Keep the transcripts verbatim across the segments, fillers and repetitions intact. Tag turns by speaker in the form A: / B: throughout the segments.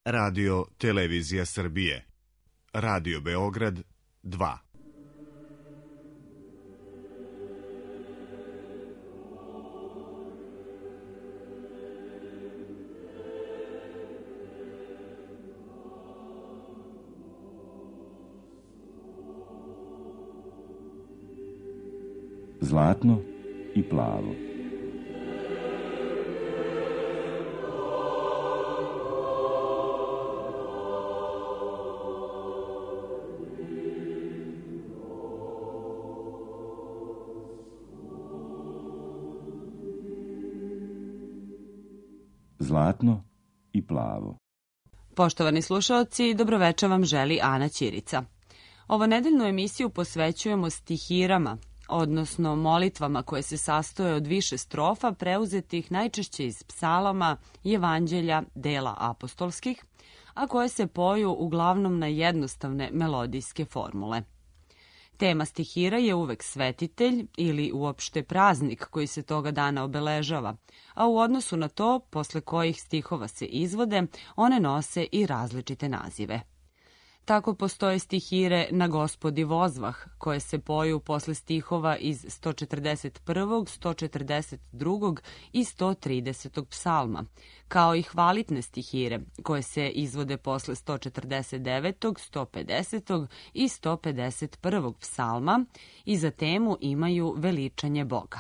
A: Radio Televizija Srbije. Radio Beograd dva.
B: Zlatno i plavo. Zlatno i plavo.
C: Poštovani slušaoci, dobroveče vam želi Ana Ćirica. Ovo nedeljnu emisiju posvećujemo stihirama, odnosno molitvama koje se sastoje od više strofa preuzetih najčešće iz psalama, evanđelja, dela apostolskih, a koje se poju uglavnom na jednostavne melodijske formule. Tema stihira je uvek svetitelj ili uopšte praznik koji se toga dana obeležava, a u odnosu na to, posle kojih stihova se izvode, one nose i različite nazive. Tako postoje stihire Na Gospodi vozvah, koje se poju posle stihova iz sto četrdeset prvog, sto četrdeset drugog i sto tridesetog psalma, kao i hvalitne stihire, koje se izvode posle sto četrdeset devetog, sto pedesetog i sto pedeset prvog psalma i za temu imaju veličanje Boga.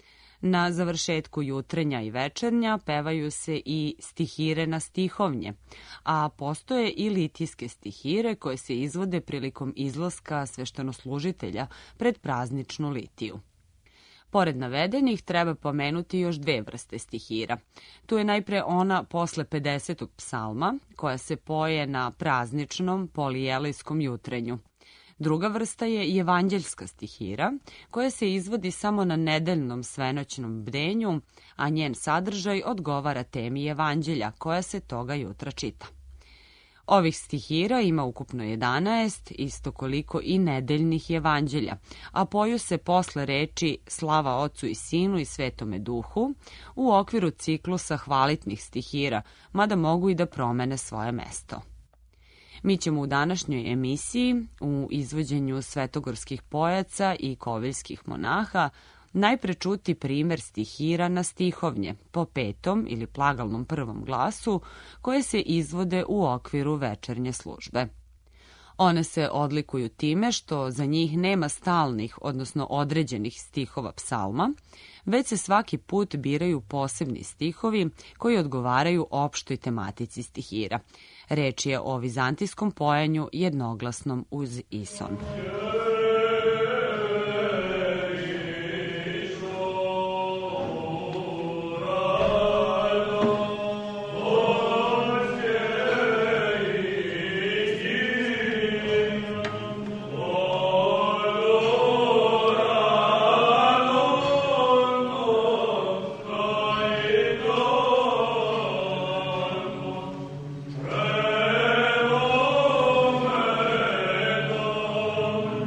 C: Na završetku jutrenja i večernja pevaju se i stihire na stihovnje, a postoje i litijske stihire koje se izvode prilikom izlaska sveštenoslužitelja pred prazničnu litiju. Pored navedenih treba pomenuti još dve vrste stihira. Tu je najpre ona posle pedesetog psalma, koja se poje na prazničnom polijelejskom jutrenju. Druga vrsta je evanđeljska stihira, koja se izvodi samo na nedeljnom svenoćnom bdenju, a njen sadržaj odgovara temi evanđelja koja se toga jutra čita. Ovih stihira ima ukupno jedanaest, isto koliko i nedeljnih evanđelja, a poju se posle reči Slava Ocu i Sinu i Svetome Duhu u okviru ciklusa hvalitnih stihira, mada mogu i da promene svoje mesto. Mi ćemo u današnjoj emisiji, u izvođenju svetogorskih pojaca i koviljskih monaha, najpre čuti primer stihira na stihovnje, po petom ili plagalnom prvom glasu, koje se izvode u okviru večernje službe. One se odlikuju time što za njih nema stalnih, odnosno određenih stihova psalma, već se svaki put biraju posebni stihovi koji odgovaraju opštoj tematici stihira. Reč je o vizantijskom pojanju jednoglasnom uz ison.
D: Oh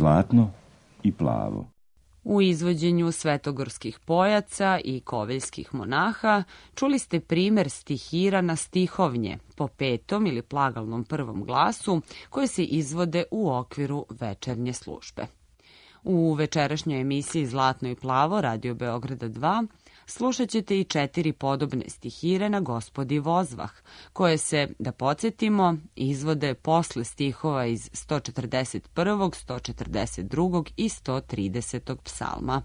B: zlatno i plavo.
C: U izvođenju svetogorskih pojaca i koveljskih monaha čuli ste primer stihira na stihovnje po petom ili plagalnom prvom glasu koje se izvode u okviru večernje službe. U večerašnjoj emisiji Zlatno i plavo Radio Beograda dva slušat ćete i četiri podobne stihire na Gospodi Vozvah, koje se, da podsjetimo, izvode posle stihova iz sto četrdeset prvog, sto četrdeset drugog i sto tridesetog psalma.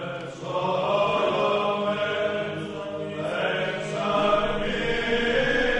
D: Yeah.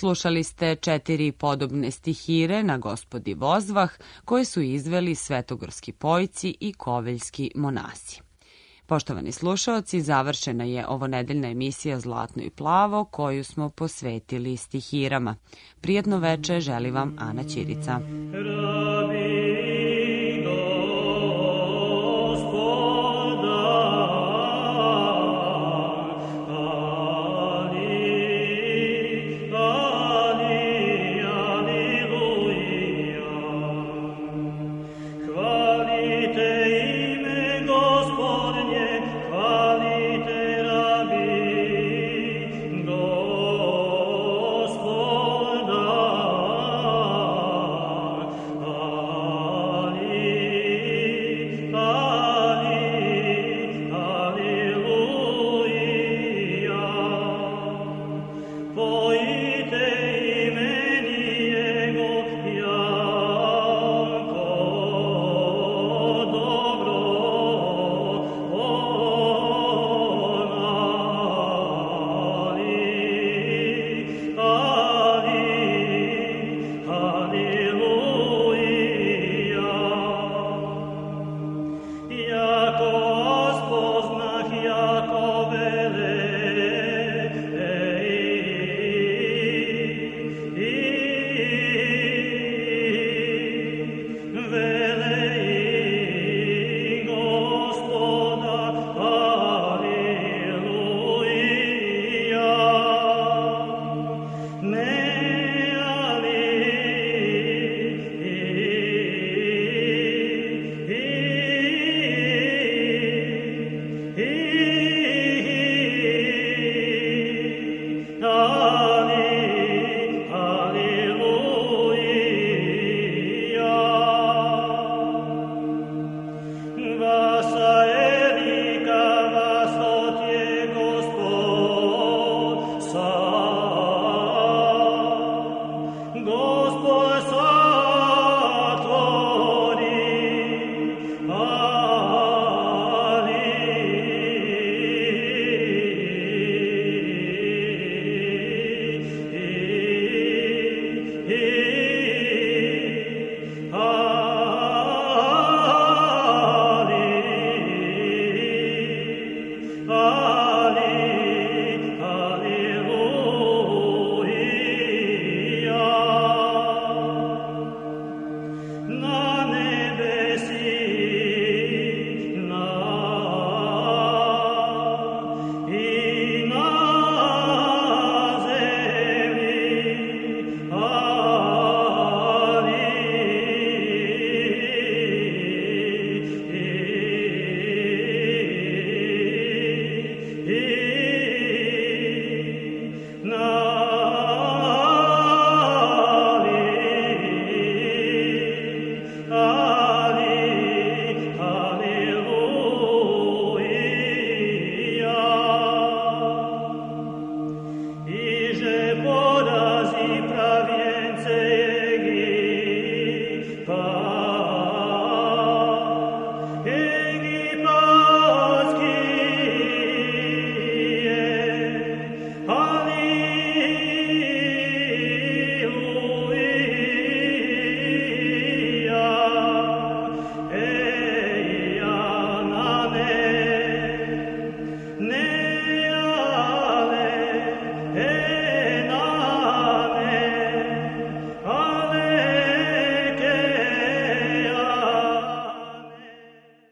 C: Slušali ste četiri podobne stihire na Gospodi Vozvah koje su izveli svetogorski pojci i koveljski monasi. Poštovani slušaoci, završena je ovonedeljna emisija Zlatno i plavo koju smo posvetili stihirama. Prijatno veče želi vam Ana Ćirica.